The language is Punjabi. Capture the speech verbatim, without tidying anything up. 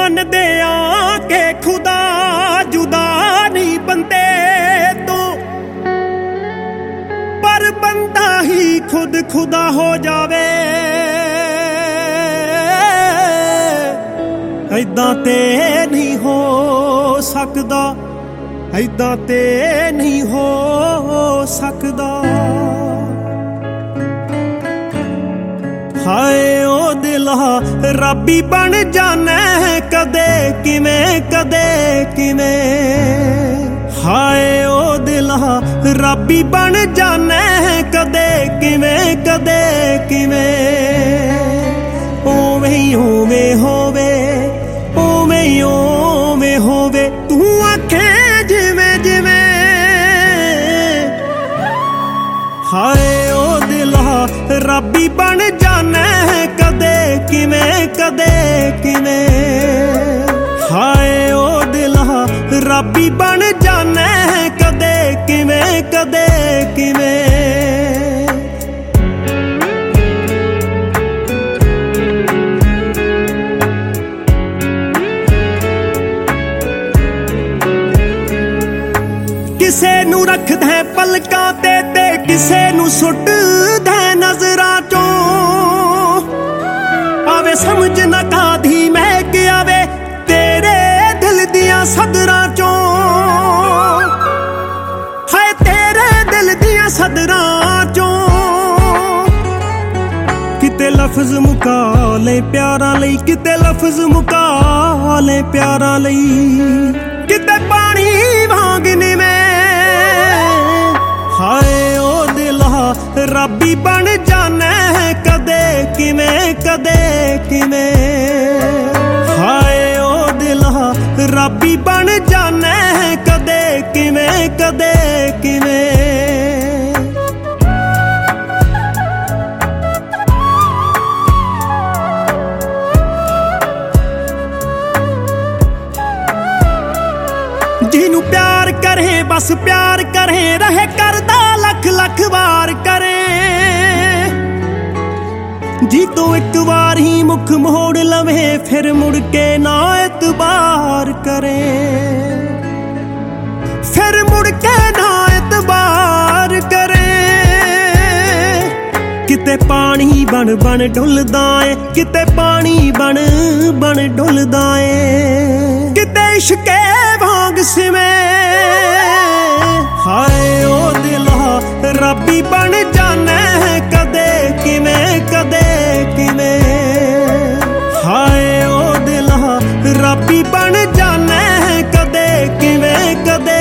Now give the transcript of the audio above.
ਮੰਨਦੇ ਆ ਕਿ ਖੁਦਾ ਜੁਦਾ ਨਹੀਂ ਬੰਦੇ ਤੋਂ, ਪਰ ਬੰਦਾ ਹੀ ਖੁਦ ਖੁਦਾ ਹੋ ਜਾਵੇ। ਏਦਾਂ ਤੇ ਨਹੀਂ ਹੋ ਸਕਦਾ, ਏਦਾਂ ਤੇ ਨਹੀਂ ਹੋ ਸਕਦਾ। ਹਾਏ ਓ ਦਿਲਾ ਰੱਬੀ ਬਣ ਜਾਣਾ ਕਦੇ ਕਿਵੇਂ ਕਦੇ ਕਿਵੇਂ। ਹਾਏ ਓ ਦਿਲਾ ਰੱਬੀ ਬਣ ਜਾਣਾ ਕਦੇ ਕਿਵੇਂ ਕਦੇ ਕਿਵੇਂ। ਓਵੇਂ ਹੀ ਓਵੇਂ ਹੋਵੇ, ਓਵੇਂ ਹੀ ਓਵੇਂ ਹੋਵੇ, ਤੂੰ ਆਖੇ ਜਿਵੇਂ ਜਿਵੇਂ। ਹਾਏ ਓ ਦਿਲਾ ਰੱਬੀ ਬਣ ਜਾਣਾ ਕਦੇ ਕਿਵੇਂ ਕਦੇ ਕਿਵੇਂ। ਹਾਏ ਓ ਦਿਲਾ ਰੱਬੀ ਬਣ ਜਾਣਾ ਕਦੇ ਕਿਵੇਂ ਕਦੇ ਕਿਵੇਂ। ਕਿਸੇ ਨੂੰ ਰੱਖਦਾ ਪਲਕਾਂ ਤੇ ਤੇ ਕਿਸੇ ਨੂੰ ਸੁੱਟਦਾ ਨਜ਼ਰਾਂ ਚੋਂ। ਆਵੇ ਸਮਝ ਨਾ ਕਾਦੀ ਮਹਿਕ ਆਵੇ ਤੇਰੇ ਦਿਲ ਦੀਆਂ ਸਦਰਾਂ ਚੋਂ। ਹਾਏ ਤੇਰੇ ਦਿਲ ਦੀਆਂ ਸਦਰਾਂ ਚੋਂ। ਕਿਤੇ ਲਫ਼ਜ਼ ਮੁਕਾ ਲੈ ਪਿਆਰਾਂ ਲਈ, ਕਿਤੇ ਲਫ਼ਜ਼ ਮੁਕਾ ਲੈ ਪਿਆਰਾਂ ਲਈ, ਕਿਤੇ ਪਾਣੀ ਵਾਂਗ ਨਿਵੇਂ। ਹਾਏ ਓ ਦਿਲਾ ਰੱਬੀ ਬਣ ਜਾਣਾ ਕਦੇ ਕਿਵੇਂ ਕਦੇ ਕਿਵੇਂ। ਹਾਏ ਓ ਦਿਲਾ ਰੱਬੀ ਬਣ ਜਾਣਾ ਕਦੇ ਕਿਵੇਂ ਕਦੇ ਕਿਵੇਂ। ਜਿਹਨੂੰ ਪਿਆਰ ਕਰੇ ਬਸ ਪਿਆਰ ਕਰੇ ਰਹੇ, ਕਰਦਾ ਲੱਖ ਲੱਖ ਵਾਰ ਕਰੇ। ਜੀ ਤੋਂ ਇੱਕ ਵਾਰ ਹੀ ਮੁਖ ਮੋੜ ਲਵੇ ਫਿਰ ਮੁੜ ਕੇ ਨਾ ਇਤਬਾਰ ਕਰੇ। ਫਿਰ ਮੁੜ ਕੇ ਨਾ ਇਤਬਾਰ ਕਰੇ। ਕਿਤੇ ਪਾਣੀ ਬਣ ਬਣ ਡੁੱਲਦਾ ਏ, ਕਿਤੇ ਪਾਣੀ ਬਣ ਬਣ ਡੁੱਲਦਾ ਏ, ਕਿਤੇ ਇਸ਼ਕੇ ਵਾਂਗ ਸਿਵੇਂ। ਹਾਏ ਓ ਦਿਲਾ ਰੱਬੀ ਬਣ ਜਾਣਾ ਕਦੇ ਕਿਵੇਂ ਕਦੇ ਕਿਵੇਂ। ਹਾਏ ਓ ਦਿਲਾ ਰੱਬੀ ਬਣ ਜਾਣਾ ਕਦੇ ਕਿਵੇਂ ਕਦੇ